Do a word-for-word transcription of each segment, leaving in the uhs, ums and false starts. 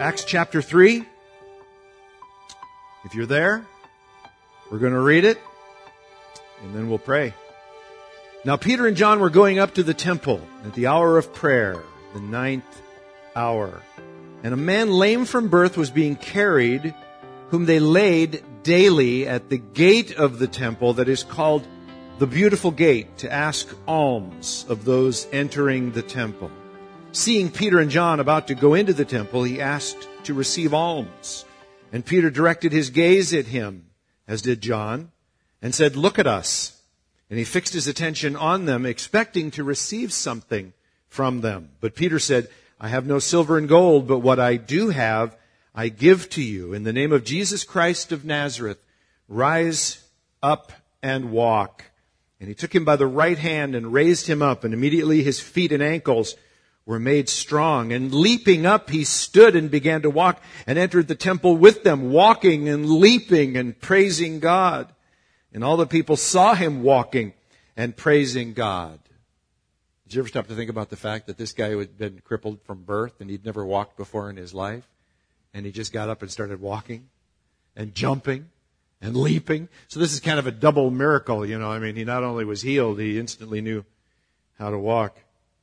Acts chapter three. If you're there, we're going to read it, and then we'll pray. Now Peter and John were going up to the temple at the hour of prayer, the ninth hour. And a man lame from birth was being carried, whom they laid daily at the gate of the temple that is called the Beautiful Gate, to ask alms of those entering the temple. Seeing Peter and John about to go into the temple, he asked to receive alms. And Peter directed his gaze at him, as did John, and said, "Look at us." And he fixed his attention on them, expecting to receive something from them. But Peter said, "I have no silver and gold, but what I do have, I give to you. In the name of Jesus Christ of Nazareth, rise up and walk." And he took him by the right hand and raised him up, and immediately his feet and ankles were made strong. And leaping up, he stood and began to walk, and entered the temple with them, walking and leaping and praising God. And all the people saw him walking and praising God. Did you ever stop to think about the fact that this guy had been crippled from birth and he'd never walked before in his life? And he just got up and started walking and jumping and leaping. So this is kind of a double miracle, you know. I mean, he not only was healed, he instantly knew how to walk.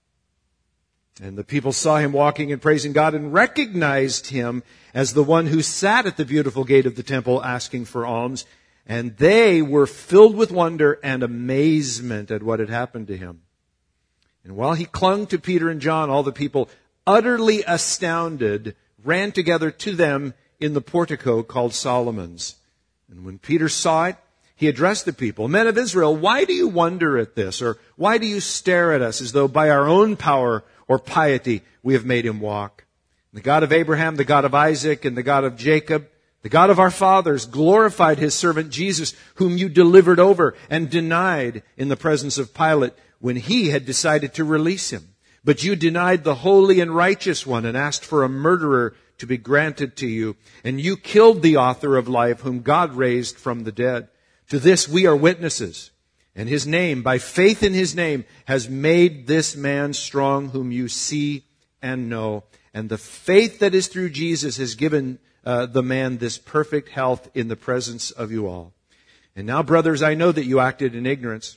And the people saw him walking and praising God and recognized him as the one who sat at the beautiful gate of the temple asking for alms. And they were filled with wonder and amazement at what had happened to him. And while he clung to Peter and John, all the people, utterly astounded, ran together to them in the portico called Solomon's. And when Peter saw it, he addressed the people, "Men of Israel, why do you wonder at this? Or why do you stare at us as though by our own power or piety we have made him walk? The God of Abraham, the God of Isaac, and the God of Jacob, the God of our fathers, glorified his servant Jesus, whom you delivered over and denied in the presence of Pilate when he had decided to release him. But you denied the holy and righteous one and asked for a murderer to be granted to you. And you killed the author of life, whom God raised from the dead. To this we are witnesses. And his name, by faith in his name, has made this man strong, whom you see and know. And the faith that is through Jesus has given uh, the man this perfect health in the presence of you all. And now, brothers, I know that you acted in ignorance,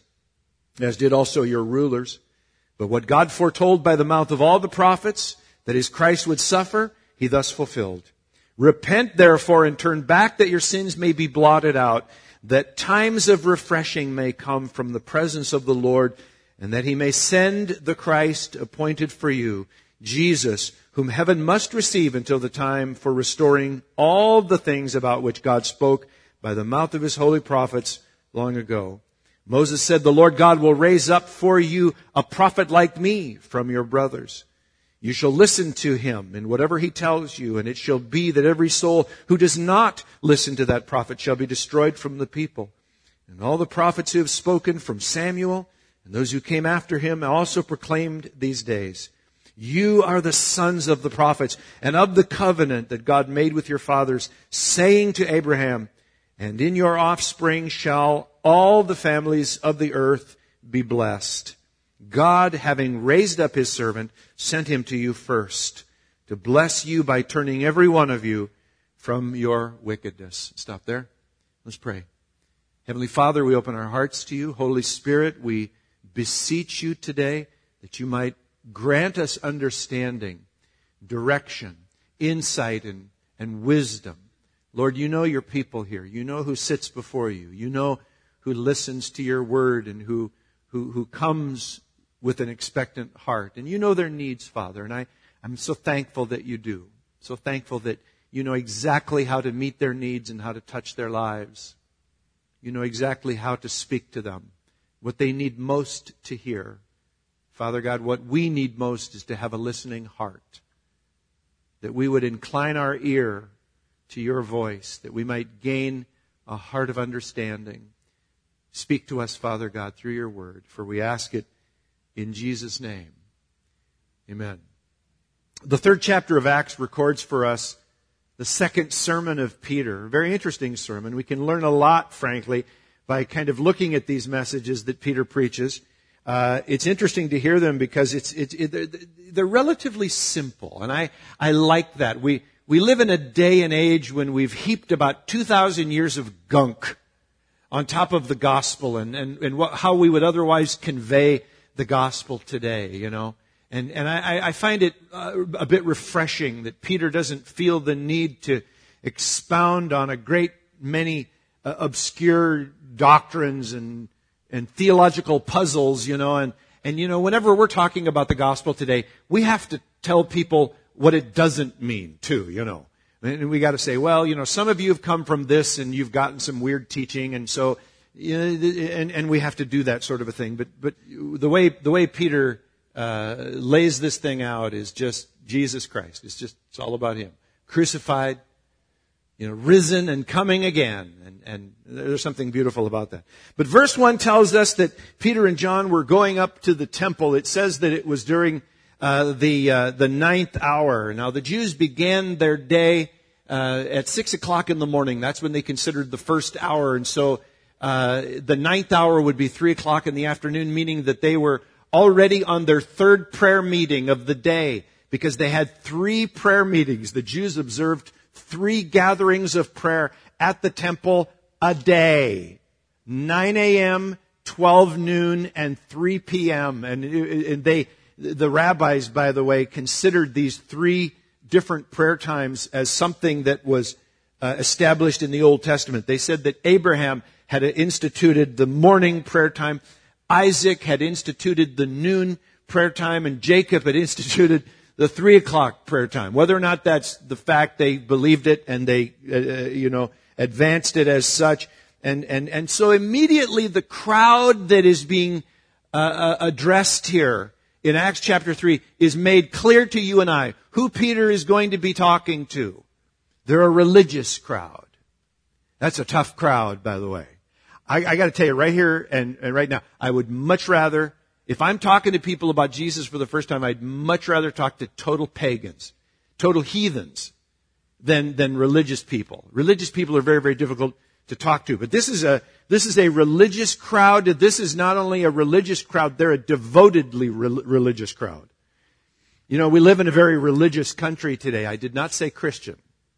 as did also your rulers. But what God foretold by the mouth of all the prophets, that his Christ would suffer, he thus fulfilled. Repent, therefore, and turn back, that your sins may be blotted out, that times of refreshing may come from the presence of the Lord, and that he may send the Christ appointed for you, Jesus, whom heaven must receive until the time for restoring all the things about which God spoke by the mouth of his holy prophets long ago. Moses said, "The Lord God will raise up for you a prophet like me from your brothers. You shall listen to him in whatever he tells you, and it shall be that every soul who does not listen to that prophet shall be destroyed from the people. And all the prophets who have spoken from Samuel and those who came after him also proclaimed these days. You are the sons of the prophets and of the covenant that God made with your fathers, saying to Abraham, and in your offspring shall all the families of the earth be blessed. God, having raised up his servant, sent him to you first, to bless you by turning every one of you from your wickedness." Stop there. Let's pray. Heavenly Father, we open our hearts to you. Holy Spirit, we beseech you today that you might grant us understanding, direction, insight, and, and wisdom. Lord, you know your people here. You know who sits before you. You know who listens to your word and who, who, who comes with an expectant heart. And you know their needs, Father. And I, I'm so thankful that you do. So thankful that you know exactly how to meet their needs and how to touch their lives. You know exactly how to speak to them, what they need most to hear. Father God, what we need most is to have a listening heart, that we would incline our ear to your voice, that we might gain a heart of understanding. Speak to us, Father God, through your word, for we ask it in Jesus' name. Amen. The third chapter of Acts records for us the second sermon of Peter. A very interesting sermon. We can learn a lot, frankly, by kind of looking at these messages that Peter preaches. Uh, it's interesting to hear them because it's, it's, it, they're, they're relatively simple. And I, I like that. We, we live in a day and age when we've heaped about two thousand years of gunk on top of the gospel and, and, and what, how we would otherwise convey the gospel today, you know. And, and I, I find it uh, a bit refreshing that Peter doesn't feel the need to expound on a great many uh, obscure doctrines and, and theological puzzles, you know. And, and, you know, whenever we're talking about the gospel today, we have to tell people what it doesn't mean, too, you know. And we got to say, well, you know, some of you have come from this and you've gotten some weird teaching, and so, you know, and, and we have to do that sort of a thing. But, but the way, the way Peter, uh, lays this thing out is just Jesus Christ. It's just, it's all about Him. Crucified, you know, risen and coming again. And, and there's something beautiful about that. But verse one tells us that Peter and John were going up to the temple. It says that it was during Uh, the uh, the ninth hour. Now, the Jews began their day uh, at six o'clock in the morning. That's when they considered the first hour. And so uh, the ninth hour would be three o'clock in the afternoon, meaning that they were already on their third prayer meeting of the day, because they had three prayer meetings. The Jews observed three gatherings of prayer at the temple a day. nine a.m., twelve noon, and three p.m. And, and they... The rabbis, by the way, considered these three different prayer times as something that was uh, established in the Old Testament. They said that Abraham had instituted the morning prayer time, Isaac had instituted the noon prayer time, and Jacob had instituted the three o'clock prayer time. Whether or not that's the fact, they believed it and they, uh, you know, advanced it as such. And, and, and so immediately the crowd that is being uh, uh, addressed here in Acts chapter three is made clear to you and I who Peter is going to be talking to. They're a religious crowd. That's a tough crowd, by the way. I, I got to tell you right here and, and right now, I would much rather, if I'm talking to people about Jesus for the first time, I'd much rather talk to total pagans, total heathens, than than religious people. Religious people are very, very difficult to talk to. But this is a this is a religious crowd. This is not only a religious crowd, they're a devotedly re- religious crowd. You know, we live in a very religious country today. I did not say Christian.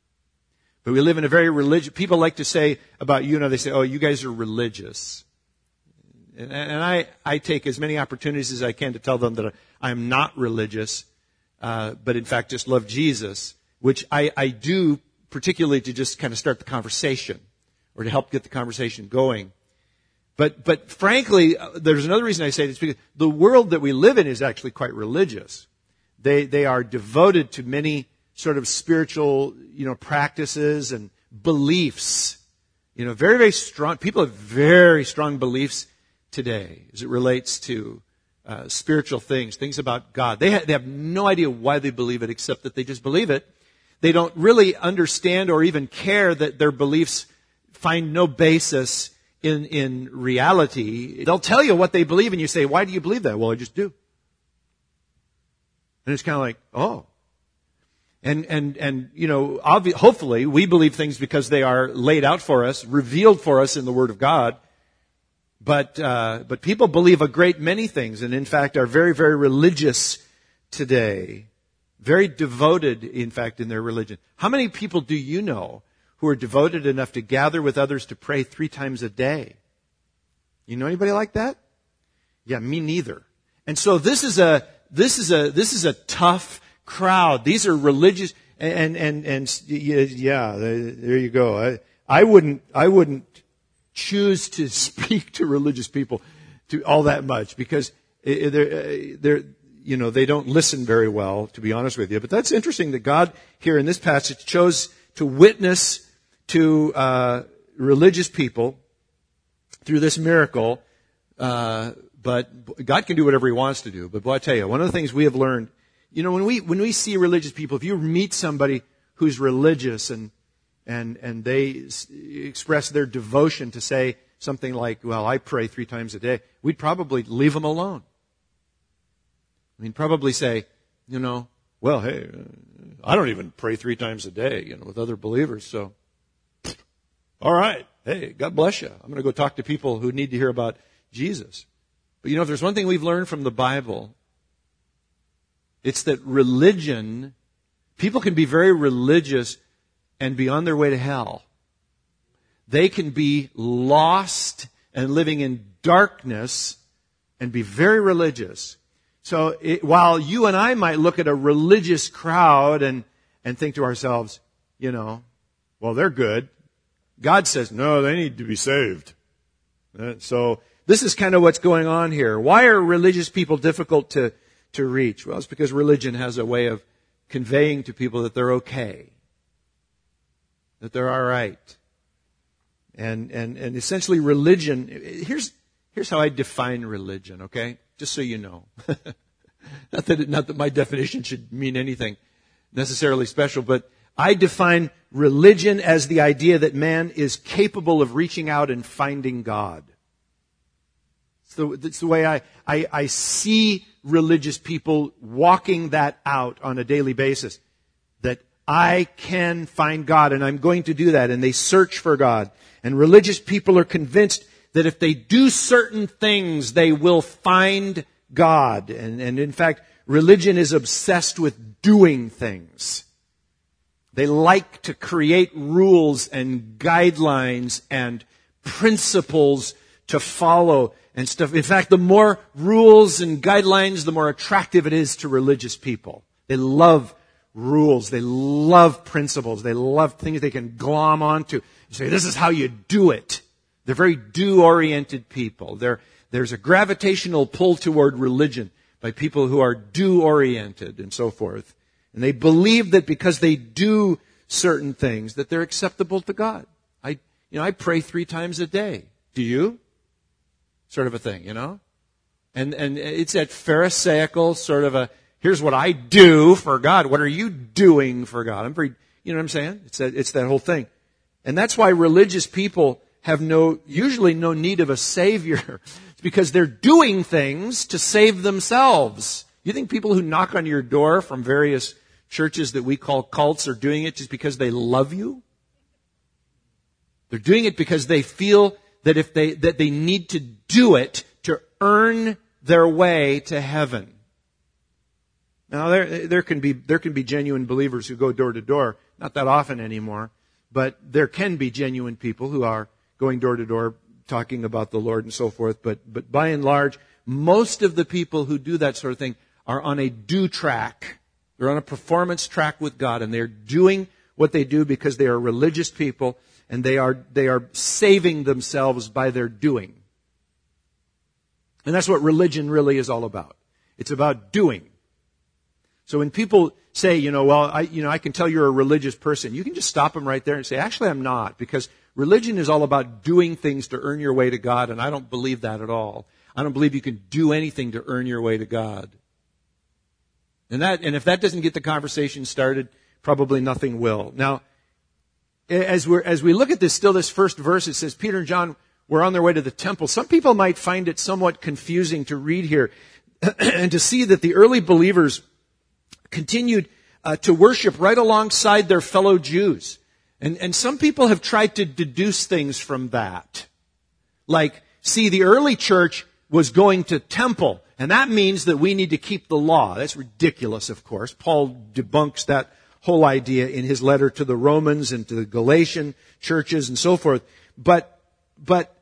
But we live in a very religious... People like to say about you, know, they say, oh, you guys are religious. And, and I, I take as many opportunities as I can to tell them that I am not religious, uh, but in fact just love Jesus, which I, I do particularly to just kind of start the conversation, or to help get the conversation going. But, but frankly, there's another reason I say this, because the world that we live in is actually quite religious. They, they are devoted to many sort of spiritual, you know, practices and beliefs. You know, very, very strong, people have very strong beliefs today as it relates to uh, spiritual things, things about God. They, ha- they have no idea why they believe it, except that they just believe it. They don't really understand or even care that their beliefs find no basis in, in reality. They'll tell you what they believe, and you say, why do you believe that? Well, I just do. And it's kind of like, oh. And, and, and, you know, obvi- hopefully we believe things because they are laid out for us, revealed for us in the Word of God. But, uh, but people believe a great many things, and in fact are very, very religious today. Very devoted, in fact, in their religion. How many people do you know who are devoted enough to gather with others to pray three times a day? You know anybody like that? Yeah, me neither. And so this is a, this is a, this is a tough crowd. These are religious, and, and, and, yeah, there you go. I, I wouldn't, I wouldn't choose to speak to religious people to all that much, because they're, they're, you know, they don't listen very well, to be honest with you. But that's interesting that God here in this passage chose to witness to uh, religious people through this miracle. Uh, but God can do whatever He wants to do. But boy, I tell you, one of the things we have learned, you know, when we when we see religious people, if you meet somebody who's religious and and and they express their devotion to say something like, "Well, I pray three times a day," we'd probably leave them alone. I mean, probably say, you know, well, hey, I don't even pray three times a day, you know, with other believers. So, all right, hey, God bless you. I'm going to go talk to people who need to hear about Jesus. But you know, if there's one thing we've learned from the Bible, it's that religion People can be very religious and be on their way to hell. They can be lost and living in darkness and be very religious. So it, while you and I might look at a religious crowd and, and think to ourselves, you know, well, they're good. God says, no, they need to be saved. Uh, so this is kind of what's going on here. Why are religious people difficult to, to reach? Well, it's because religion has a way of conveying to people that they're okay, that they're all right. And, and, and essentially religion, here's, here's how I define religion, okay? Just so you know. not that, it, not that my definition should mean anything necessarily special, but I define religion as the idea that man is capable of reaching out and finding God. It's the, it's the way I, I, I see religious people walking that out on a daily basis. That I can find God and I'm going to do that. And they search for God. And religious people are convinced that if they do certain things, they will find God. And, and in fact, religion is obsessed with doing things. They like to create rules and guidelines and principles to follow and stuff. In fact, the more rules and guidelines, the more attractive it is to religious people. They love rules. They love principles. They love things they can glom onto. You say, this is how you do it. They're very do-oriented people. They're, there's a gravitational pull toward religion by people who are do-oriented and so forth. And they believe that because they do certain things, that they're acceptable to God. I, you know, I pray three times a day. Do you? Sort of a thing, you know? And, and it's that pharisaical sort of a, here's what I do for God. What are you doing for God? I'm very, you know what I'm saying? It's that, it's that whole thing. And that's why religious people have no, usually no need of a savior. It's because they're doing things to save themselves. You think people who knock on your door from various churches that we call cults are doing it just because they love you? They're doing it because they feel that if they, that they need to do it to earn their way to heaven. Now there, there can be, there can be genuine believers who go door to door, not that often anymore, but there can be genuine people who are going door to door talking about the Lord and so forth, but, but by and large, most of the people who do that sort of thing are on a do track. They're on a performance track with God, and they're doing what they do because they are religious people, and they are, they are saving themselves by their doing. And that's what religion really is all about. It's about doing. So when people say, you know, well, I, you know, I can tell you're a religious person, you can just stop them right there and say, actually, I'm not, because religion is all about doing things to earn your way to God, and I don't believe that at all. I don't believe you can do anything to earn your way to God. And that, and if that doesn't get the conversation started, probably nothing will. Now, as we're, as we look at this, still this first verse, it says Peter and John were on their way to the temple. Some people might find it somewhat confusing to read here and to see that the early believers continued uh, to worship right alongside their fellow Jews. And, and some people have tried to deduce things from that. Like, see, the early church was going to temple, and that means that we need to keep the law. That's ridiculous, of course. Paul debunks that whole idea in his letter to the Romans and to the Galatian churches and so forth. But, but,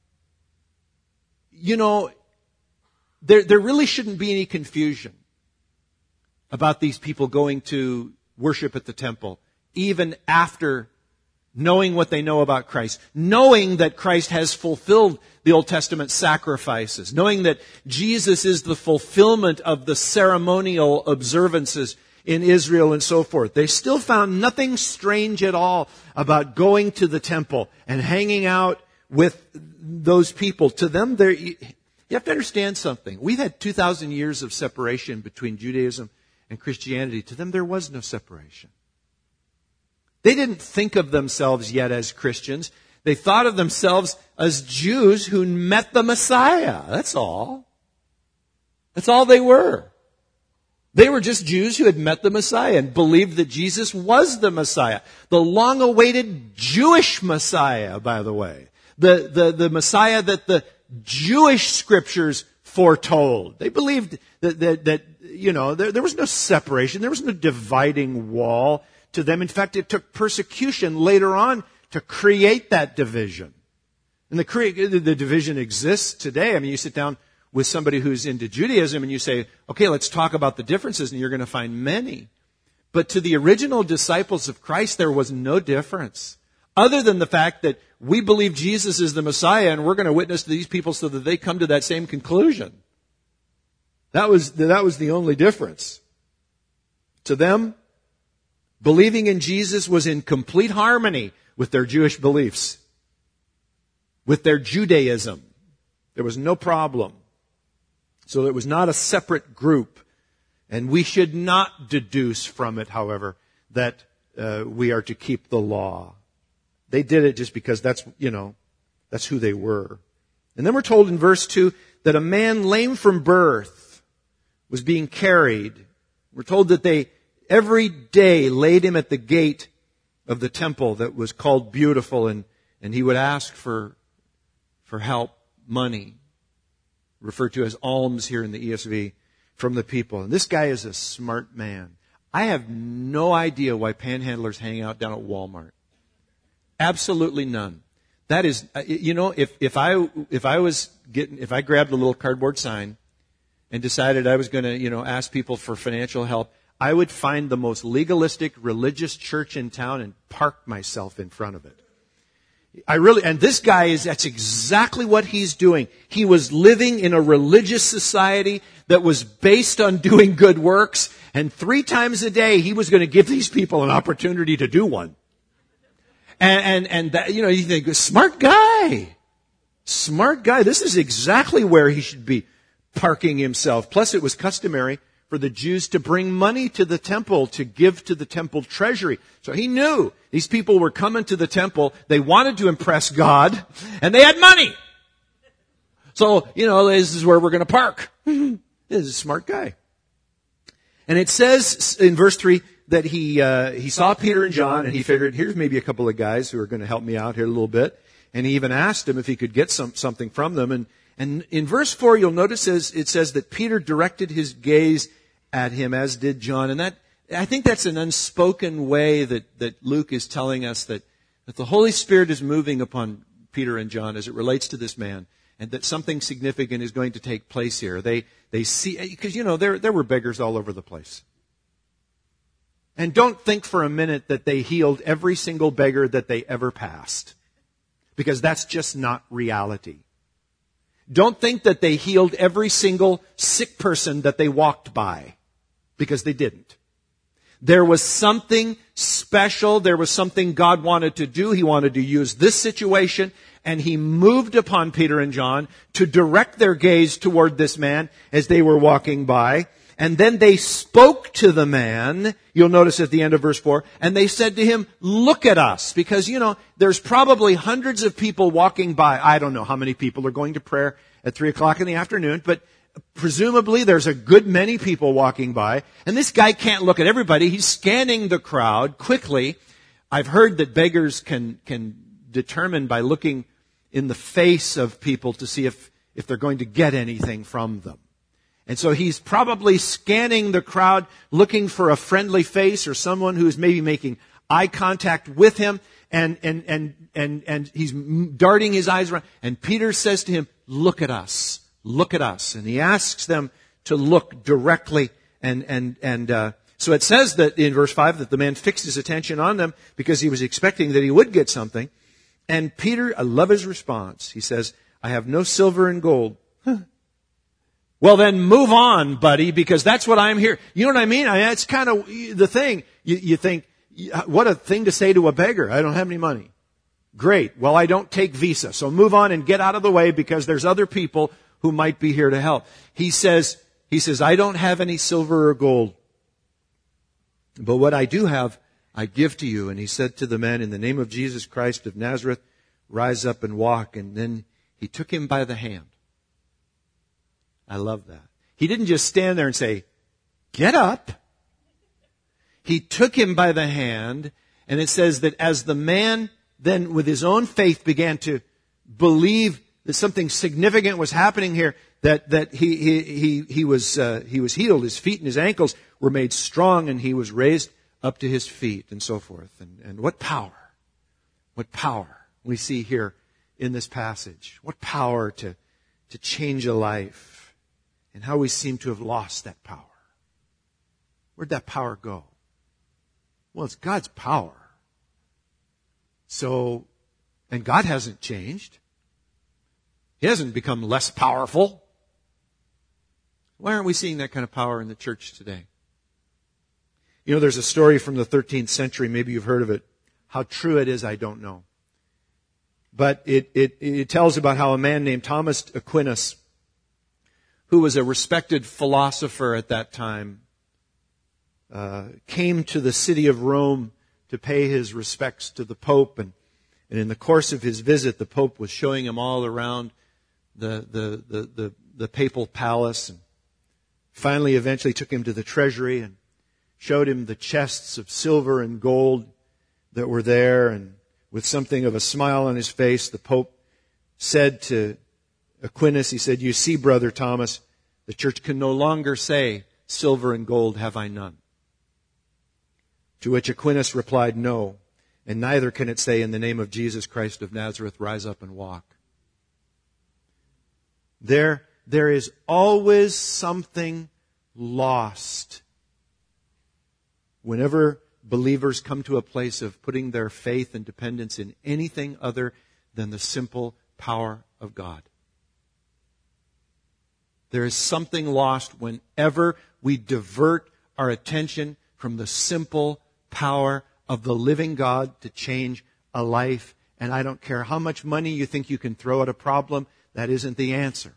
you know, there, there really shouldn't be any confusion about these people going to worship at the temple, even after knowing what they know about Christ, knowing that Christ has fulfilled the Old Testament sacrifices, knowing that Jesus is the fulfillment of the ceremonial observances in Israel and so forth. They still found nothing strange at all about going to the temple and hanging out with those people. To them, they're, you have to understand something. We've had two thousand years of separation between Judaism and Christianity. To them, there was no separation. They didn't think of themselves yet as Christians. They thought of themselves as Jews who met the Messiah. That's all. That's all they were. They were just Jews who had met the Messiah and believed that Jesus was the Messiah. The long-awaited Jewish Messiah, by the way. The, the, the Messiah that the Jewish scriptures foretold. They believed that, that, that you know, there, there was no separation. There was no dividing wall to them. In fact, it took persecution later on to create that division. And the, the division exists today. I mean, you sit down with somebody who's into Judaism and you say, okay, let's talk about the differences, and you're going to find many. But to the original disciples of Christ, there was no difference, other than the fact that we believe Jesus is the Messiah, and we're going to witness to these people so that they come to that same conclusion. That was, that was the only difference. To them, believing in Jesus was in complete harmony with their Jewish beliefs, with their Judaism. There was no problem. So it was not a separate group. And we should not deduce from it, however, that uh, we are to keep the law. They did it just because that's, you know, that's who they were. And then we're told in verse two that a man lame from birth was being carried. We're told that they every day laid him at the gate of the temple that was called Beautiful, and, and he would ask for, for help, money, referred to as alms here in the E S V, from the people. And this guy is a smart man. I have no idea why panhandlers hang out down at Walmart. Absolutely none. That is, you know, if, if I, if I was getting, if I grabbed a little cardboard sign and decided I was going to, you know, ask people for financial help, I would find the most legalistic religious church in town and park myself in front of it. I really, and this guy is, that's exactly what he's doing. He was living in a religious society that was based on doing good works, and three times a day he was going to give these people an opportunity to do one. And, and, and that, you know, you think, smart guy. Smart guy. This is exactly where he should be parking himself. Plus, it was customary for the Jews to bring money to the temple to give to the temple treasury. So he knew these people were coming to the temple. They wanted to impress God, and they had money. So, you know, this is where we're going to park. This is a smart guy. And it says in verse three that he uh, he saw Peter and John, and he figured, here's maybe a couple of guys who are going to help me out here a little bit. And he even asked him if he could get some something from them. And And in verse four, you'll notice it says that Peter directed his gaze at him, as did John. And that, I think that's an unspoken way that, that Luke is telling us that, that the Holy Spirit is moving upon Peter and John as it relates to this man, and that something significant is going to take place here. They, they see, because, you know, there, there were beggars all over the place. And don't think for a minute that they healed every single beggar that they ever passed, because that's just not reality. Don't think that they healed every single sick person that they walked by, because they didn't. There was something special. There was something God wanted to do. He wanted to use this situation, and He moved upon Peter and John to direct their gaze toward this man as they were walking by. And then they spoke to the man, you'll notice at the end of verse four, and they said to him, look at us. Because, you know, there's probably hundreds of people walking by. I don't know how many people are going to prayer at three o'clock in the afternoon, but presumably there's a good many people walking by. And this guy can't look at everybody. He's scanning the crowd quickly. I've heard that beggars can, can determine by looking in the face of people to see if, if they're going to get anything from them. And so he's probably scanning the crowd, looking for a friendly face or someone who's maybe making eye contact with him, and, and, and, and, and he's darting his eyes around. And Peter says to him, look at us, look at us. And he asks them to look directly. And, and, and, uh, so it says that in verse five that the man fixed his attention on them because he was expecting that he would get something. And Peter, I love his response. He says, I have no silver and gold. Huh. Well, then move on, buddy, because that's what I'm here. You know what I mean? I mean, it's kind of the thing. You, you think, what a thing to say to a beggar. I don't have any money. Great. Well, I don't take Visa. So move on and get out of the way because there's other people who might be here to help. He says, he says, I don't have any silver or gold, but what I do have, I give to you. And he said to the man, in the name of Jesus Christ of Nazareth, rise up and walk. And then he took him by the hand. I love that. He didn't just stand there and say, get up. He took him by the hand, and it says that as the man then with his own faith began to believe that something significant was happening here, that, that he, he, he, he was, uh, he was healed. His feet and his ankles were made strong, and he was raised up to his feet, and so forth. And, and what power, what power we see here in this passage. What power to, to change a life, and how we seem to have lost that power. Where'd that power go? Well, it's God's power. So, and God hasn't changed. He hasn't become less powerful. Why aren't we seeing that kind of power in the church today? You know, there's a story from the thirteenth century, maybe you've heard of it. How true it is, I don't know. But it, it, it tells about how a man named Thomas Aquinas, who was a respected philosopher at that time, uh, came to the city of Rome to pay his respects to the Pope. And, and in the course of his visit, the Pope was showing him all around the, the, the, the, the papal palace, and finally eventually took him to the treasury and showed him the chests of silver and gold that were there. And with something of a smile on his face, the Pope said to Aquinas, he said, "You see, Brother Thomas, the church can no longer say, 'Silver and gold have I none.'" To which Aquinas replied, "No, and neither can it say, 'In the name of Jesus Christ of Nazareth, rise up and walk.'" There, there is always something lost whenever believers come to a place of putting their faith and dependence in anything other than the simple power of God. There is something lost whenever we divert our attention from the simple power of the living God to change a life. And I don't care how much money you think you can throw at a problem, that isn't the answer.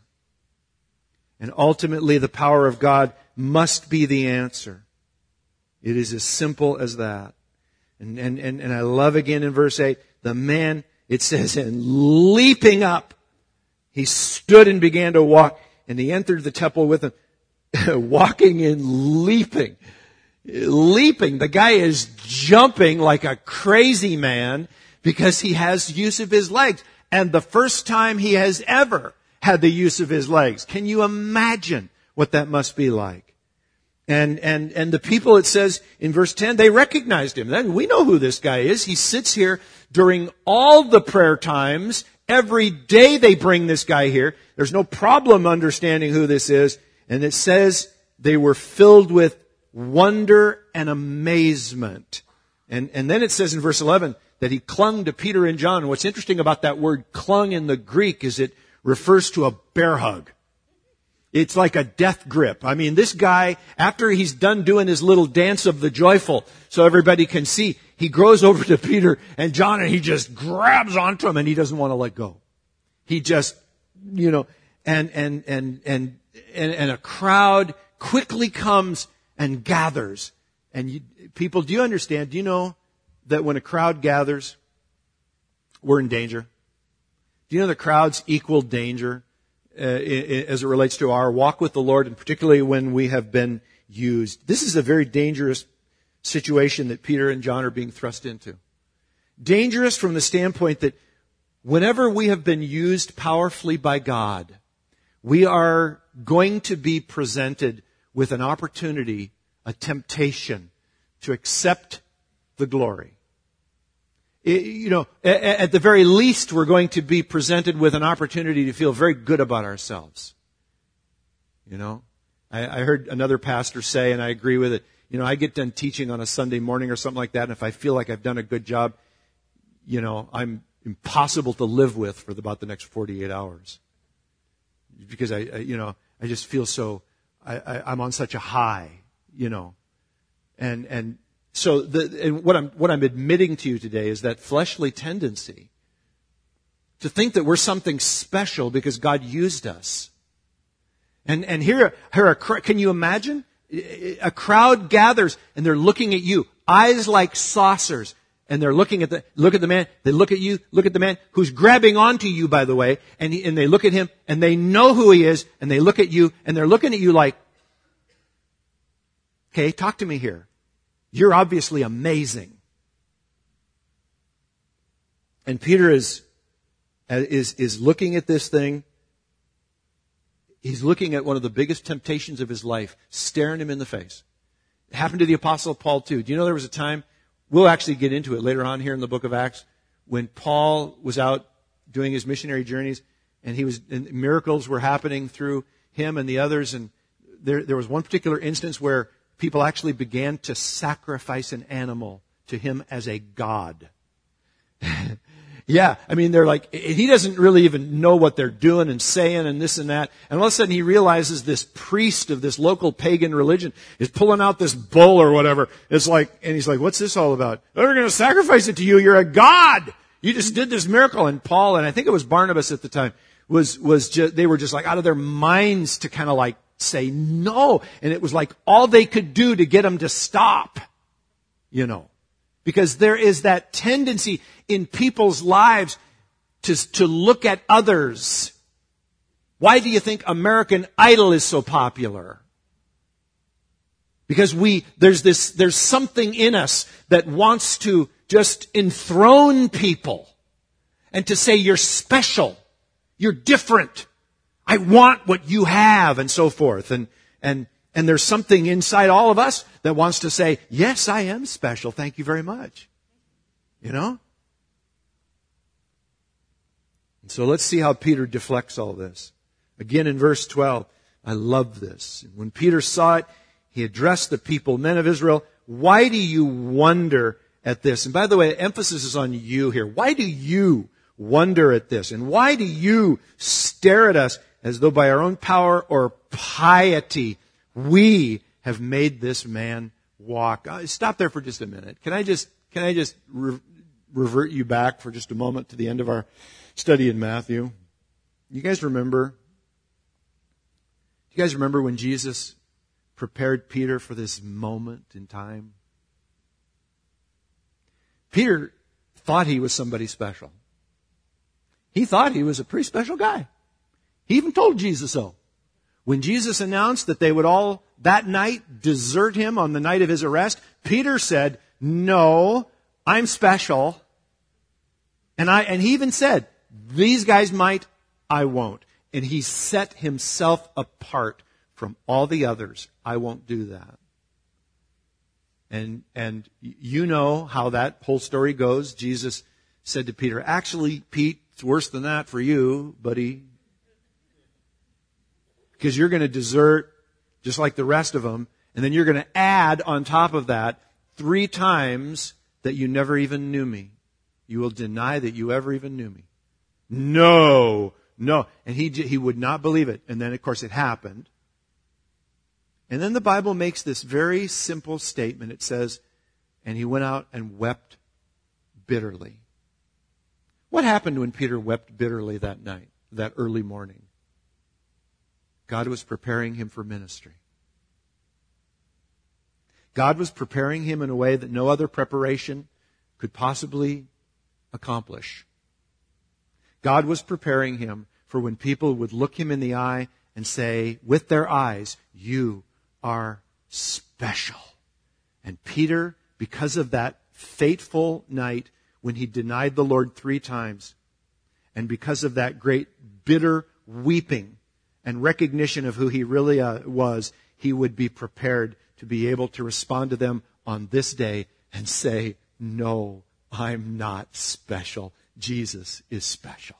And ultimately, the power of God must be the answer. It is as simple as that. And, and, and, and I love again in verse eight, the man, it says, and leaping up, he stood and began to walk, and he entered the temple with him, walking and leaping. Leaping. The guy is jumping like a crazy man because he has use of his legs. And the first time he has ever had the use of his legs. Can you imagine what that must be like? And, and, and the people, it says in verse ten, they recognized him. Then we know who this guy is. He sits here during all the prayer times. Every day they bring this guy here. There's no problem understanding who this is. And it says they were filled with wonder and amazement. And, and then it says in verse eleven that he clung to Peter and John. And what's interesting about that word clung in the Greek is it refers to a bear hug. It's like a death grip. I mean, this guy, after he's done doing his little dance of the joyful, so everybody can see, he goes over to Peter and John and he just grabs onto him and he doesn't want to let go. He just, you know, and, and, and, and, and, and a crowd quickly comes and gathers. And you, people, do you understand? Do you know that when a crowd gathers, we're in danger? Do you know that crowds equal danger? Uh, as it relates to our walk with the Lord, and particularly when we have been used. This is a very dangerous situation that Peter and John are being thrust into. Dangerous from the standpoint that whenever we have been used powerfully by God, we are going to be presented with an opportunity, a temptation to accept the glory. It, you know, at, at the very least, we're going to be presented with an opportunity to feel very good about ourselves. You know, I, I heard another pastor say, and I agree with it, you know, I get done teaching on a Sunday morning or something like that, and if I feel like I've done a good job, you know, I'm impossible to live with for about the next forty-eight hours. Because I, I you know, I just feel so, I, I, I'm on such a high, you know, and, and, So the, and what I'm, what I'm admitting to you today is that fleshly tendency to think that we're something special because God used us. And, and here, here a, can you imagine? A crowd gathers and they're looking at you, eyes like saucers, and they're looking at the, look at the man, they look at you, look at the man who's grabbing onto you, by the way, and, he, and they look at him and they know who he is and they look at you and they're looking at you like, okay, talk to me here. You're obviously amazing. And Peter is, is, is looking at this thing. he's looking at one of the biggest temptations of his life, staring him in the face. It happened to the Apostle Paul too. Do you know there was a time, we'll actually get into it later on here in the book of Acts, when Paul was out doing his missionary journeys, and he was, and miracles were happening through him and the others, and there, there was one particular instance where people actually began to sacrifice an animal to him as a god. Yeah, I mean, they're like, he doesn't really even know what they're doing and saying and this and that. And all of a sudden he realizes this priest of this local pagan religion is pulling out this bull or whatever. It's like, and he's like, what's this all about? Oh, we're going to sacrifice it to you. You're a god. You just did this miracle. And Paul, and I think it was Barnabas at the time, was, was just, they were just like out of their minds to kind of like say no. And it was like all they could do to get him to stop, you know. Because there is that tendency in people's lives to, to look at others. Why do you think American Idol is so popular? Because we, there's this, there's something in us that wants to just enthrone people and to say you're special, you're different, I want what you have, and so forth. And, and, And there's something inside all of us that wants to say, yes, I am special. Thank you very much. You know? And so let's see how Peter deflects all this. Again in verse twelve, I love this. When Peter saw it, he addressed the people, men of Israel, why do you wonder at this? And by the way, emphasis is on you here. Why do you wonder at this? And why do you stare at us as though by our own power or piety we have made this man walk? Uh, stop there for just a minute. Can I just, can I just re- revert you back for just a moment to the end of our study in Matthew? You guys remember? You guys remember when Jesus prepared Peter for this moment in time? Peter thought he was somebody special. He thought he was a pretty special guy. He even told Jesus so. When Jesus announced that they would all that night desert him on the night of his arrest, Peter said, no, I'm special. And I, and he even said, these guys might, I won't. And he set himself apart from all the others. I won't do that. And, and you know how that whole story goes. Jesus said to Peter, actually, Pete, it's worse than that for you, buddy. Because you're going to desert just like the rest of them. And then you're going to add on top of that three times that you never even knew me. You will deny that you ever even knew me. No, no. And he, he would not believe it. And then, of course, it happened. And then the Bible makes this very simple statement. It says, and he went out and wept bitterly. What happened when Peter wept bitterly that night, that early morning? God was preparing him for ministry. God was preparing him in a way that no other preparation could possibly accomplish. God was preparing him for when people would look him in the eye and say, with their eyes, you are special. And Peter, because of that fateful night when he denied the Lord three times, and because of that great bitter weeping and recognition of who he really uh, was, he would be prepared to be able to respond to them on this day and say, no, I'm not special. Jesus is special.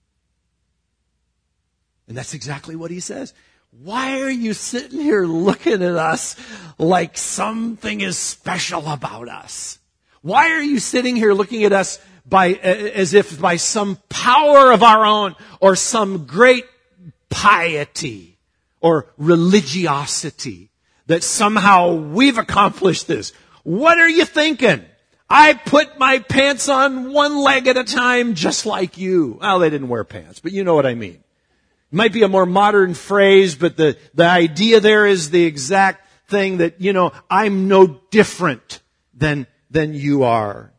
And that's exactly what he says. Why are you sitting here looking at us like something is special about us? Why are you sitting here looking at us by, as if by some power of our own or some great piety or religiosity that somehow we've accomplished this? What are you thinking? I put my pants on one leg at a time just like you. Well, they didn't wear pants, but you know what I mean. It might be a more modern phrase, but the, the idea there is the exact thing that, you know, I'm no different than, than you are.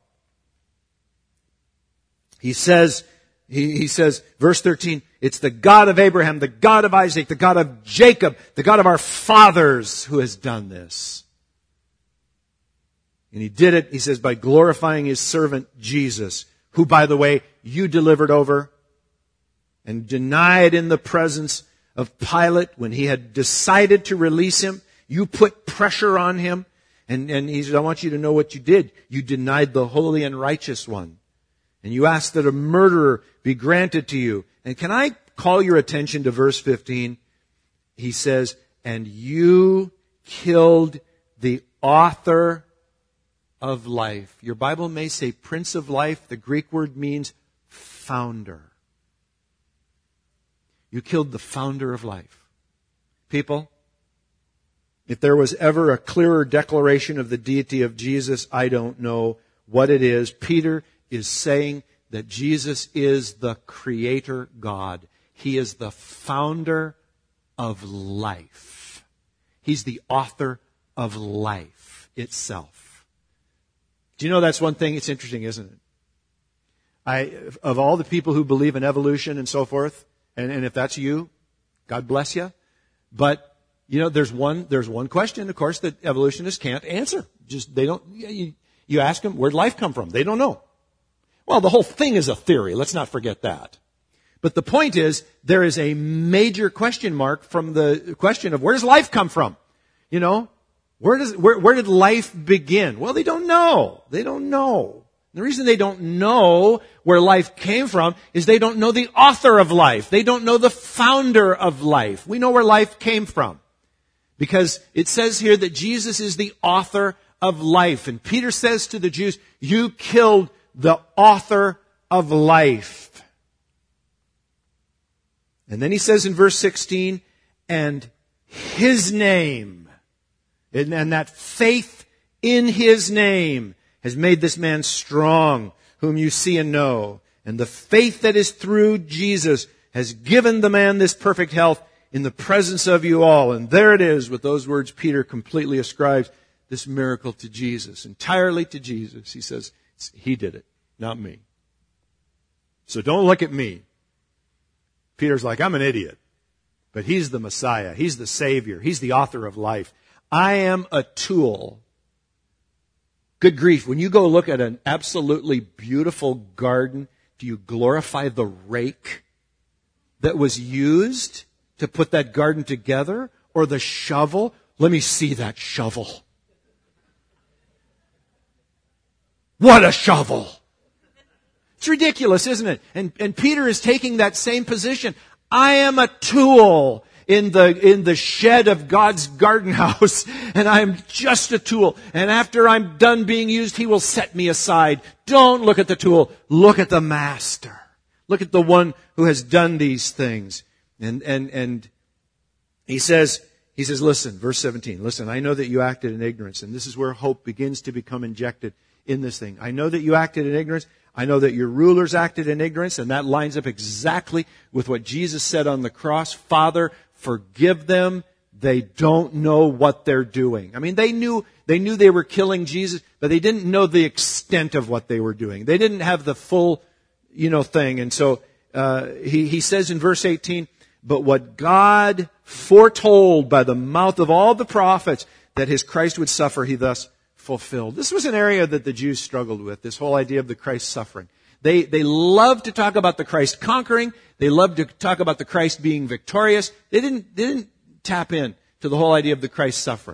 He says, he, he says, verse thirteen, it's the God of Abraham, the God of Isaac, the God of Jacob, the God of our fathers who has done this. And he did it, he says, by glorifying his servant Jesus, who, by the way, you delivered over and denied in the presence of Pilate when he had decided to release him. You put pressure on him. And, and he said, I want you to know what you did. You denied the holy and righteous one. And you asked that a murderer be granted to you. And can I call your attention to verse fifteen? He says, and you killed the author of life. Your Bible may say Prince of Life. The Greek word means founder. You killed the founder of life. People, if there was ever a clearer declaration of the deity of Jesus, I don't know what it is. Peter is saying that Jesus is the Creator God. He is the founder of life. He's the author of life itself. Do you know that's one thing? It's interesting, isn't it? I, of all the people who believe in evolution and so forth, and, and if that's you, God bless you. But, you know, there's one, there's one question, of course, that evolutionists can't answer. Just, they don't, you, you ask them, where'd life come from? They don't know. Well, the whole thing is a theory. Let's not forget that. But the point is, there is a major question mark from the question of where does life come from? You know, where does, where, where did life begin? Well, they don't know. They don't know. The reason they don't know where life came from is they don't know the author of life. They don't know the founder of life. We know where life came from because it says here that Jesus is the author of life. And Peter says to the Jews, you killed the author of life. And then he says in verse sixteen, and his name, and, and that faith in his name has made this man strong, whom you see and know. And the faith that is through Jesus has given the man this perfect health in the presence of you all. And there it is, with those words, Peter completely ascribes this miracle to Jesus, entirely to Jesus. He says, he did it, not me. So don't look at me. Peter's like, I'm an idiot. But he's the Messiah. He's the Savior. He's the author of life. I am a tool. Good grief. When you go look at an absolutely beautiful garden, do you glorify the rake that was used to put that garden together? Or the shovel? Let me see that shovel. What a shovel! It's ridiculous, isn't it? And, and Peter is taking that same position. I am a tool in the, in the shed of God's garden house, and I am just a tool. And after I'm done being used, He will set me aside. Don't look at the tool. Look at the master. Look at the one who has done these things. And, and, and he says, he says, listen, verse seventeen, listen, I know that you acted in ignorance, and this is where hope begins to become injected in this thing. I know that you acted in ignorance. I know that your rulers acted in ignorance, and that lines up exactly with what Jesus said on the cross. Father, forgive them. They don't know what they're doing. I mean, they knew, they knew they were killing Jesus, but they didn't know the extent of what they were doing. They didn't have the full, you know, thing. And so, uh, he, he says in verse eighteen, but what God foretold by the mouth of all the prophets that His Christ would suffer, He thus fulfilled. This was an area that the Jews struggled with, this whole idea of the Christ suffering. They, they loved to talk about the Christ conquering. They loved to talk about the Christ being victorious. They didn't, they didn't tap in to the whole idea of the Christ suffering.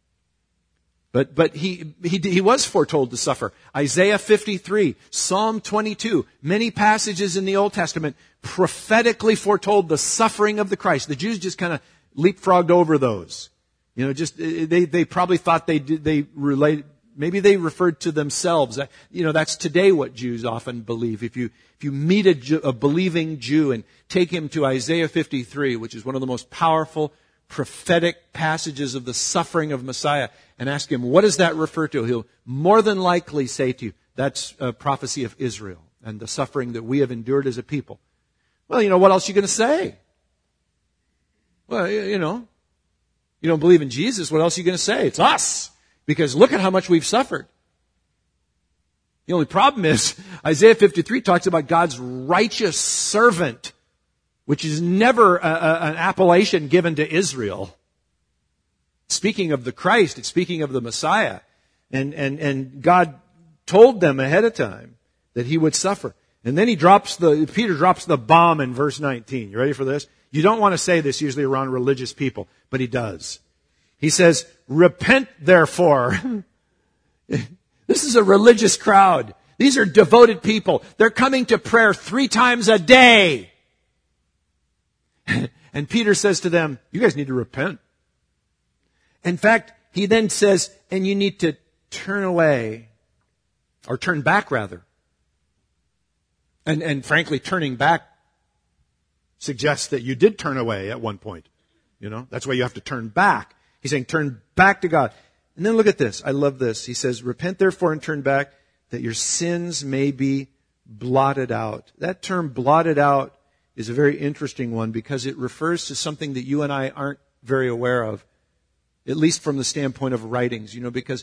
But, but he, he, he was foretold to suffer. Isaiah fifty-three, Psalm twenty-two, many passages in the Old Testament prophetically foretold the suffering of the Christ. The Jews just kind of leapfrogged over those. You know, just, they, they probably thought they did, they related, maybe they referred to themselves. You know, that's today what Jews often believe. If you, if you meet a, Jew, a believing Jew and take him to Isaiah fifty-three, which is one of the most powerful prophetic passages of the suffering of Messiah, and ask him, what does that refer to? He'll more than likely say to you, that's a prophecy of Israel and the suffering that we have endured as a people. Well, you know, what else are you going to say? Well, you know, you don't believe in Jesus, what else are you going to say? It's us. Because look at how much we've suffered. The only problem is, Isaiah fifty-three talks about God's righteous servant, which is never a, a, an appellation given to Israel. Speaking of the Christ, it's speaking of the Messiah. And, and, and God told them ahead of time that He would suffer. And then he drops the, Peter drops the bomb in verse nineteen. You ready for this? You don't want to say this usually around religious people, but he does. He says, repent therefore. This is a religious crowd. These are devoted people. They're coming to prayer three times a day. And Peter says to them, you guys need to repent. In fact, he then says, and you need to turn away, or turn back rather. And, and frankly, turning back suggests that you did turn away at one point. You know, that's why you have to turn back. He's saying turn back to God. And then look at this. I love this. He says, repent therefore and turn back that your sins may be blotted out. That term blotted out is a very interesting one because it refers to something that you and I aren't very aware of, at least from the standpoint of writings, you know, because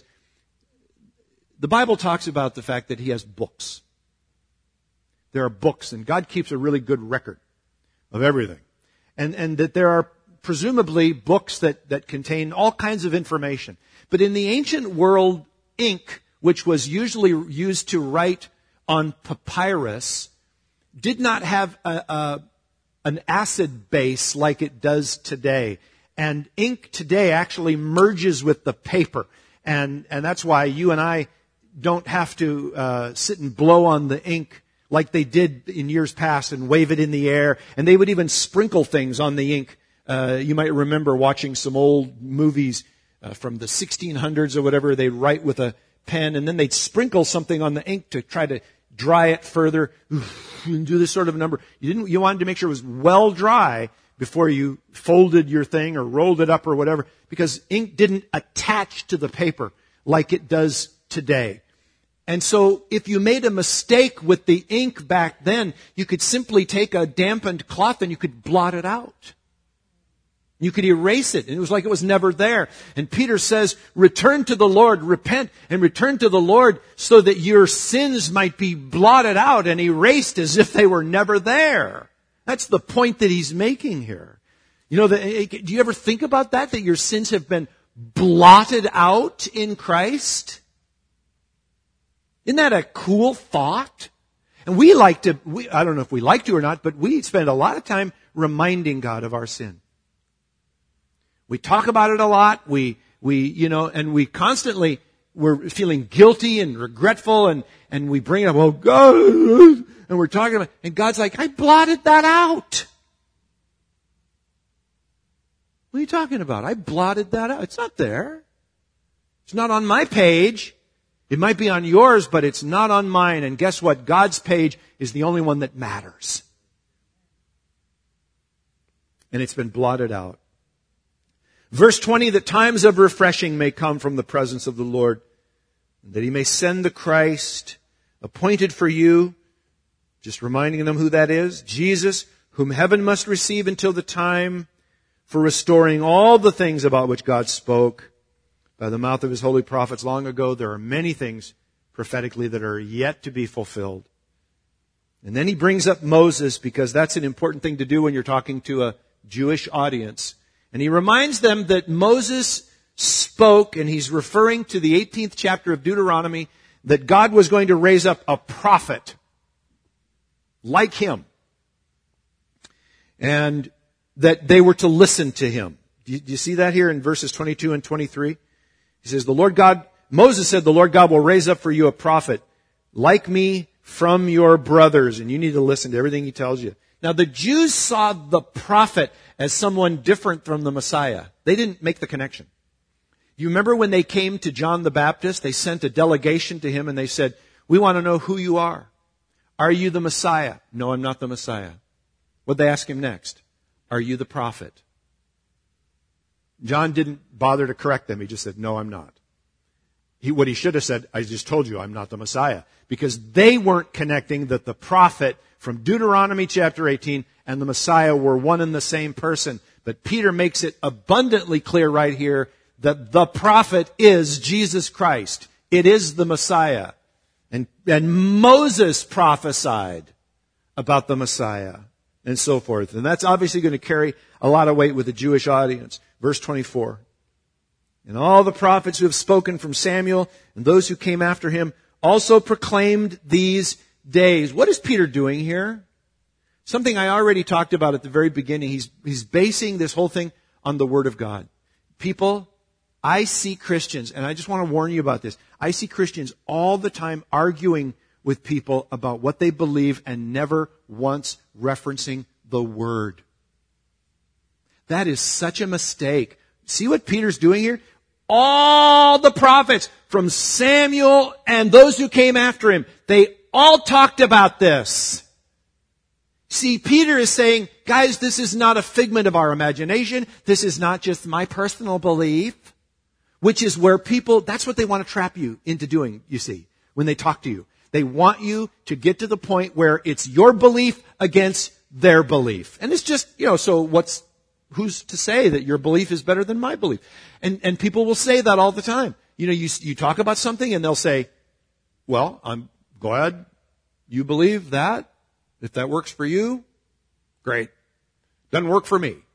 the Bible talks about the fact that he has books. There are books, and God keeps a really good record of everything. And, and that there are presumably books that, that contain all kinds of information. But in the ancient world, ink, which was usually used to write on papyrus, did not have a, a, an acid base like it does today. And ink today actually merges with the paper. And, and that's why you and I don't have to uh, sit and blow on the ink like they did in years past and wave it in the air. And they would even sprinkle things on the ink. Uh, you might remember watching some old movies uh, from the sixteen hundreds or whatever. They'd write with a pen and then they'd sprinkle something on the ink to try to dry it further and do this sort of number. You didn't, you wanted to make sure it was well dry before you folded your thing or rolled it up or whatever, because ink didn't attach to the paper like it does today. And so if you made a mistake with the ink back then, you could simply take a dampened cloth and you could blot it out. You could erase it, and it was like it was never there. And Peter says, return to the Lord, repent, and return to the Lord so that your sins might be blotted out and erased as if they were never there. That's the point that he's making here. You know, the, do you ever think about that, that your sins have been blotted out in Christ? Isn't that a cool thought? And we like to, we, I don't know if we like to or not, but we spend a lot of time reminding God of our sin. We talk about it a lot. We, we, you know, and we constantly, we're feeling guilty and regretful and, and we bring it up, oh God, and we're talking about, and God's like, I blotted that out. What are you talking about? I blotted that out. It's not there. It's not on my page. It might be on yours, but it's not on mine. And guess what? God's page is the only one that matters. And it's been blotted out. Verse twenty, that times of refreshing may come from the presence of the Lord, and that he may send the Christ appointed for you, just reminding them who that is, Jesus, whom heaven must receive until the time for restoring all the things about which God spoke by the mouth of his holy prophets long ago. There are many things prophetically that are yet to be fulfilled. And then he brings up Moses, because that's an important thing to do when you're talking to a Jewish audience. And he reminds them that Moses spoke, and he's referring to the eighteenth chapter of Deuteronomy, that God was going to raise up a prophet like him. And that they were to listen to him. Do you, do you see that here in verses twenty-two and twenty-three? He says, the Lord God, Moses said, the Lord God will raise up for you a prophet like me from your brothers. And you need to listen to everything he tells you. Now, the Jews saw the prophet as someone different from the Messiah. They didn't make the connection. You remember when they came to John the Baptist, they sent a delegation to him and they said, we want to know who you are. Are you the Messiah? No, I'm not the Messiah. What'd they ask him next? Are you the prophet? John didn't bother to correct them. He just said, no, I'm not. He, what he should have said, I just told you I'm not the Messiah. Because they weren't connecting that the prophet from Deuteronomy chapter eighteen and the Messiah were one and the same person. But Peter makes it abundantly clear right here that the prophet is Jesus Christ. It is the Messiah. And, and Moses prophesied about the Messiah and so forth. And that's obviously going to carry a lot of weight with the Jewish audience. Verse twenty-four. And all the prophets who have spoken from Samuel and those who came after him also proclaimed these days. What is Peter doing here? Something I already talked about at the very beginning. He's, he's basing this whole thing on the Word of God. People, I see Christians, and I just want to warn you about this. I see Christians all the time arguing with people about what they believe and never once referencing the Word. That is such a mistake. See what Peter's doing here? All the prophets, from Samuel and those who came after him, they all talked about this. See, Peter is saying, guys, this is not a figment of our imagination. This is not just my personal belief, which is where people, that's what they want to trap you into doing, you see, when they talk to you. They want you to get to the point where it's your belief against their belief. And it's just, you know, so what's, who's to say that your belief is better than my belief? And, and people will say that all the time. You know, you, you talk about something and they'll say, well, I'm glad you believe that. If that works for you, great. Doesn't work for me.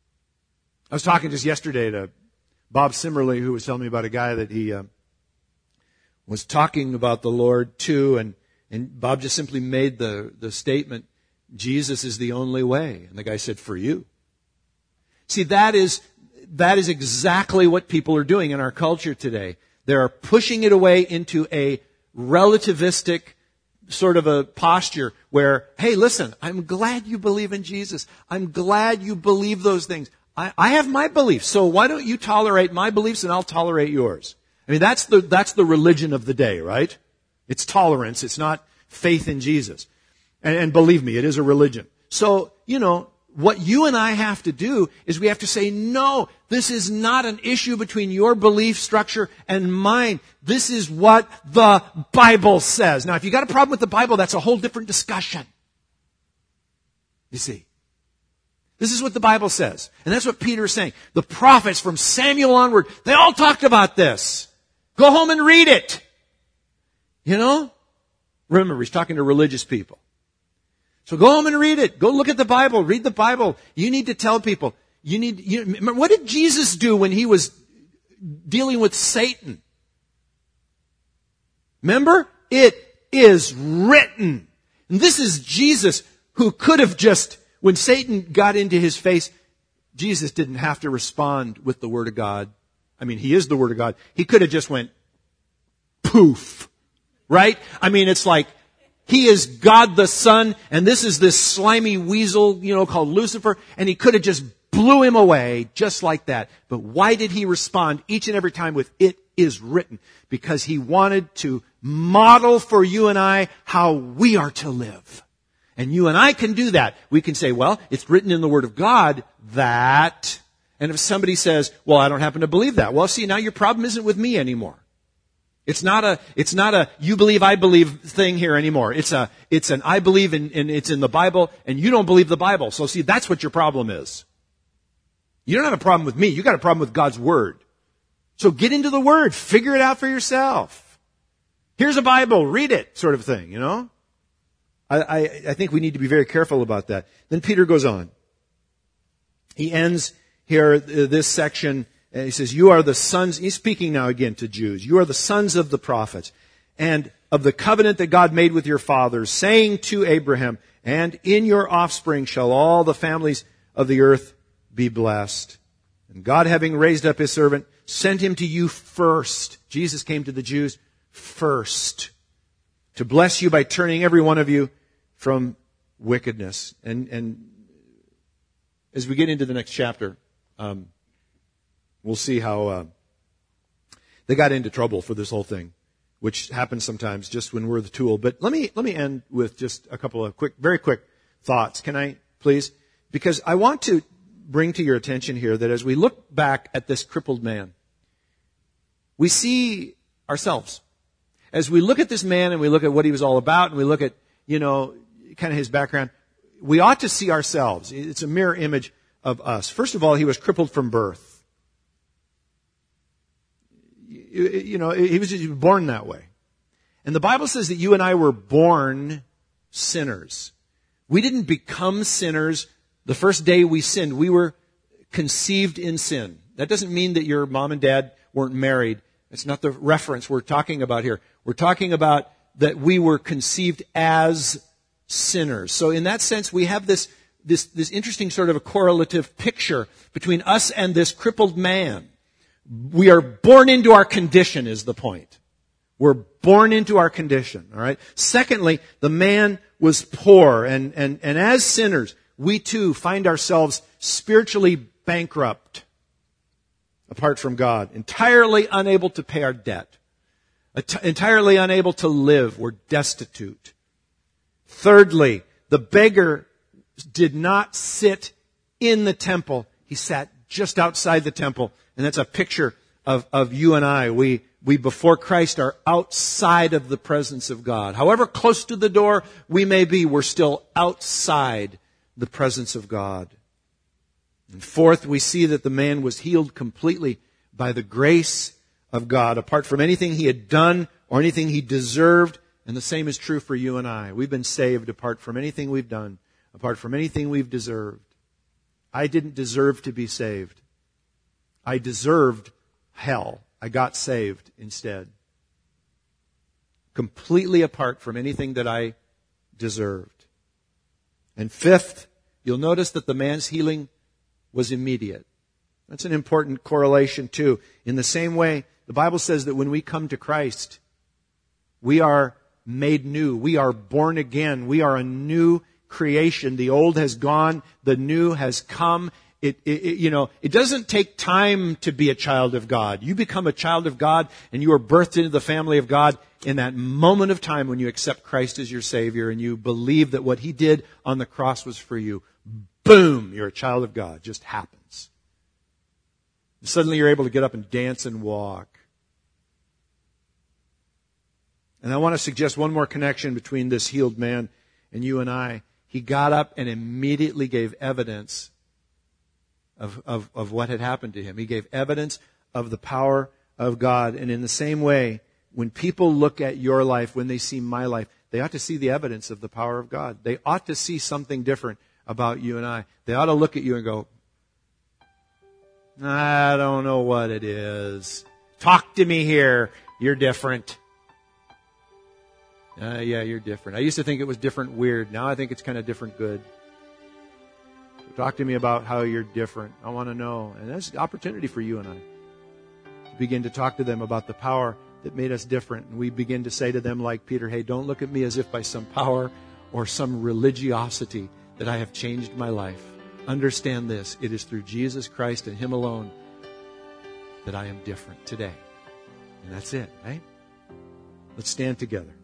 I was talking just yesterday to Bob Simmerly, who was telling me about a guy that he uh, was talking about the Lord to, and, and Bob just simply made the, the statement, Jesus is the only way. And the guy said, for you. See, that is, that is exactly what people are doing in our culture today. They're pushing it away into a relativistic sort of a posture where, hey, listen, I'm glad you believe in Jesus. I'm glad you believe those things. I, I have my beliefs, so why don't you tolerate my beliefs and I'll tolerate yours? I mean, that's the, that's the religion of the day, right? It's tolerance. It's not faith in Jesus. And, and believe me, it is a religion. So, you know, what you and I have to do is we have to say, no, this is not an issue between your belief structure and mine. This is what the Bible says. Now, if you got a problem with the Bible, that's a whole different discussion. You see. This is what the Bible says. And that's what Peter is saying. The prophets from Samuel onward, they all talked about this. Go home and read it. You know? Remember, he's talking to religious people. So go home and read it. Go look at the Bible. Read the Bible. You need to tell people. You need. You, remember, what did Jesus do when he was dealing with Satan? Remember? It is written. And this is Jesus who could have just, when Satan got into his face, Jesus didn't have to respond with the Word of God. I mean, he is the Word of God. He could have just went poof. Right? I mean, it's like, he is God the Son, and this is this slimy weasel, you know, called Lucifer, and he could have just blew him away just like that. But why did he respond each and every time with, it is written? Because he wanted to model for you and I how we are to live. And you and I can do that. We can say, well, it's written in the Word of God that, and if somebody says, well, I don't happen to believe that. Well, see, now your problem isn't with me anymore. It's not a, it's not a, you believe, I believe thing here anymore. It's a, it's an, I believe in, and it's in the Bible, and you don't believe the Bible. So see, that's what your problem is. You don't have a problem with me. You got a problem with God's Word. So get into the Word. Figure it out for yourself. Here's a Bible. Read it, sort of thing, you know? I, I, I think we need to be very careful about that. Then Peter goes on. He ends here, this section, and he says, you are the sons, he's speaking now again to Jews, you are the sons of the prophets and of the covenant that God made with your fathers, saying to Abraham, and in your offspring shall all the families of the earth be blessed. And God, having raised up his servant, sent him to you first. Jesus came to the Jews first to bless you by turning every one of you from wickedness. And, and as we get into the next chapter, um, we'll see how uh, they got into trouble for this whole thing, which happens sometimes just when we're the tool. But let me let me end with just a couple of quick, very quick thoughts. Can I, please? Because I want to bring to your attention here that as we look back at this crippled man, we see ourselves. As we look at this man and we look at what he was all about and we look at, you know, kind of his background, we ought to see ourselves. It's a mirror image of us. First of all, he was crippled from birth. You know, he was just born that way. And the Bible says that you and I were born sinners. We didn't become sinners the first day we sinned. We were conceived in sin. That doesn't mean that your mom and dad weren't married. It's not the reference we're talking about here. We're talking about that we were conceived as sinners. So in that sense, we have this, this, this interesting sort of a correlative picture between us and this crippled man. We are born into our condition is the point. We're born into our condition, all right? Secondly, the man was poor, and, and, and as sinners, we too find ourselves spiritually bankrupt apart from God, entirely unable to pay our debt, entirely unable to live. We're destitute. Thirdly, the beggar did not sit in the temple. He sat just outside the temple, and that's a picture of, of you and I. We We, before Christ, are outside of the presence of God. However close to the door we may be, we're still outside the presence of God. And fourth, we see that the man was healed completely by the grace of God, apart from anything he had done or anything he deserved. And the same is true for you and I. We've been saved apart from anything we've done, apart from anything we've deserved. I didn't deserve to be saved. I deserved hell. I got saved instead. Completely apart from anything that I deserved. And fifth, you'll notice that the man's healing was immediate. That's an important correlation too. In the same way, the Bible says that when we come to Christ, we are made new. We are born again. We are a new creation. The old has gone. The new has come. It, it, it, you know, it doesn't take time to be a child of God. You become a child of God and you are birthed into the family of God in that moment of time when you accept Christ as your Savior and you believe that what He did on the cross was for you. Boom! You're a child of God. It just happens. Suddenly you're able to get up and dance and walk. And I want to suggest one more connection between this healed man and you and I. He got up and immediately gave evidence Of, of, of what had happened to him. He gave evidence of the power of God. And in the same way, when people look at your life, when they see my life, they ought to see the evidence of the power of God. They ought to see something different about you and I. They ought to look at you and go, I don't know what it is. Talk to me here. You're different. Uh, yeah, you're different. I used to think it was different weird. Now I think it's kind of different good. Talk to me about how you're different. I want to know. And that's an opportunity for you and I to begin to talk to them about the power that made us different. And we begin to say to them like Peter, hey, don't look at me as if by some power or some religiosity that I have changed my life. Understand this. It is through Jesus Christ and Him alone that I am different today. And that's it, right? Let's stand together.